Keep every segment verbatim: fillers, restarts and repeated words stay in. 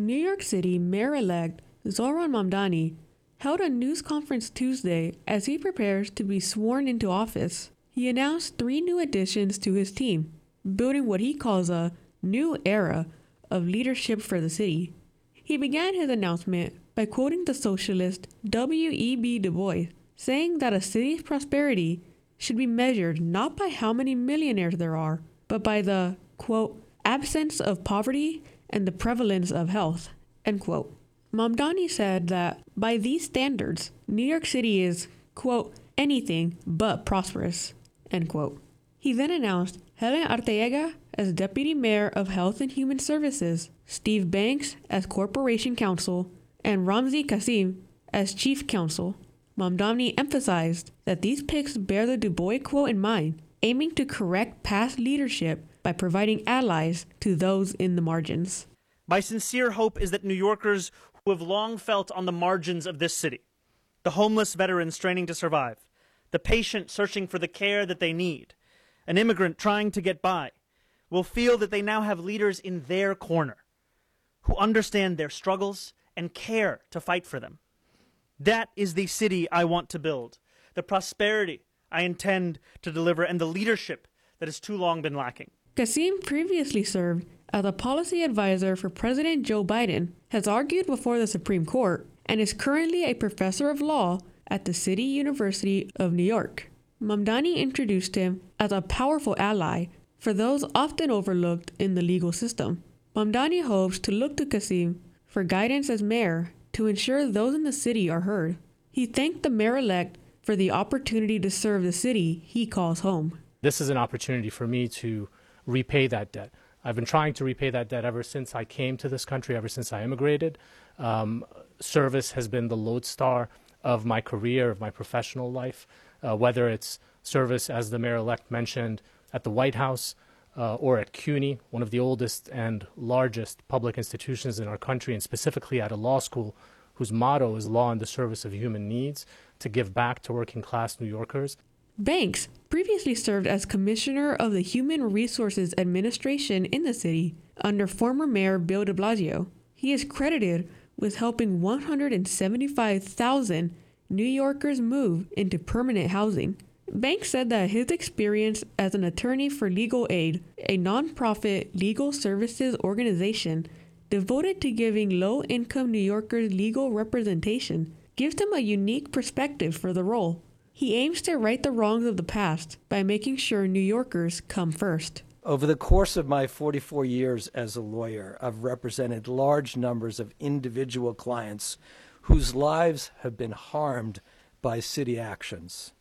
New York City Mayor-elect Zohran Mamdani held a news conference Tuesday as he prepares to be sworn into office. He announced three new additions to his team, building what he calls a new era of leadership for the city. He began his announcement by quoting the socialist W E B Du Bois, saying that a city's prosperity should be measured not by how many millionaires there are, but by the, quote, absence of poverty and the prevalence of health, end quote. Mamdani said that by these standards, New York City is, quote, anything but prosperous, end quote. He then announced Helen Arteaga as Deputy Mayor of Health and Human Services, Steve Banks as Corporation Counsel, and Ramzi Kasim as Chief Counsel. Mamdani emphasized that these picks bear the Du Bois quote in mind, aiming to correct past leadership by providing allies to those in the margins. My sincere hope is that New Yorkers who have long felt on the margins of this city, the homeless veteran straining to survive, the patient searching for the care that they need, an immigrant trying to get by, will feel that they now have leaders in their corner who understand their struggles and care to fight for them. That is the city I want to build, the prosperity I intend to deliver, and the leadership that has too long been lacking. Kasim previously served as a policy advisor for President Joe Biden, has argued before the Supreme Court, and is currently a professor of law at the City University of New York. Mamdani introduced him as a powerful ally for those often overlooked in the legal system. Mamdani hopes to look to Kasim for guidance as mayor to ensure those in the city are heard. He thanked the mayor-elect for the opportunity to serve the city he calls home. This is an opportunity for me to repay that debt. I've been trying to repay that debt ever since I came to this country, ever since I immigrated. Um, service has been the lodestar of my career, of my professional life, uh, whether it's service, as the mayor-elect mentioned, at the White House uh, or at CUNY, one of the oldest and largest public institutions in our country, and specifically at a law school whose motto is law in the service of human needs, to give back to working-class New Yorkers. Banks previously served as Commissioner of the Human Resources Administration in the city under former Mayor Bill de Blasio. He is credited with helping one hundred seventy-five thousand New Yorkers move into permanent housing. Banks said that his experience as an attorney for Legal Aid, a nonprofit legal services organization devoted to giving low-income New Yorkers legal representation, gives him a unique perspective for the role. He aims to right the wrongs of the past by making sure New Yorkers come first. Over the course of my forty-four years as a lawyer, I've represented large numbers of individual clients whose lives have been harmed by city actions.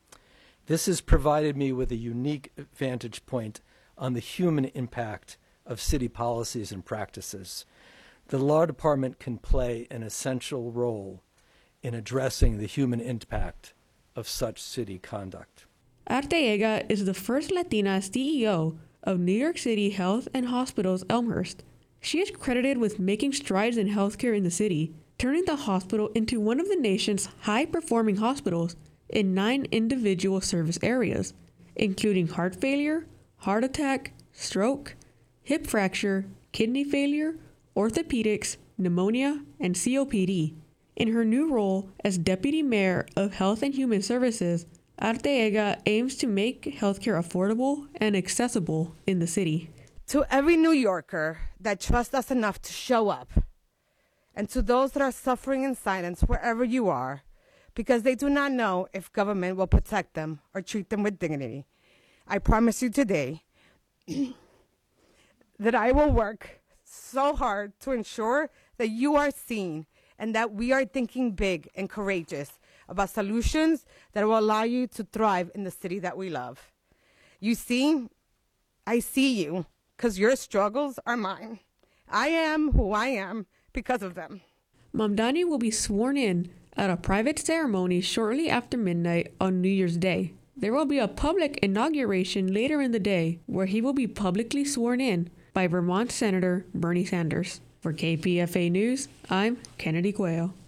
This has provided me with a unique vantage point on the human impact of city policies and practices. The law department can play an essential role in addressing the human impact of such city conduct. Arteaga is the first Latina C E O of New York City Health and Hospitals Elmhurst. She is credited with making strides in healthcare in the city, turning the hospital into one of the nation's high-performing hospitals in nine individual service areas, including heart failure, heart attack, stroke, hip fracture, kidney failure, orthopedics, pneumonia, and C O P D. In her new role as Deputy Mayor of Health and Human Services, Arteaga aims to make healthcare affordable and accessible in the city. To every New Yorker that trusts us enough to show up, and to those that are suffering in silence wherever you are, because they do not know if government will protect them or treat them with dignity, I promise you today that I will work so hard to ensure that you are seen and that we are thinking big and courageous about solutions that will allow you to thrive in the city that we love. You see, I see you because your struggles are mine. I am who I am because of them. Mamdani will be sworn in at a private ceremony shortly after midnight on New Year's Day. There will be a public inauguration later in the day where he will be publicly sworn in by Vermont Senator Bernie Sanders. For K P F A News, I'm Kennedy Cuello.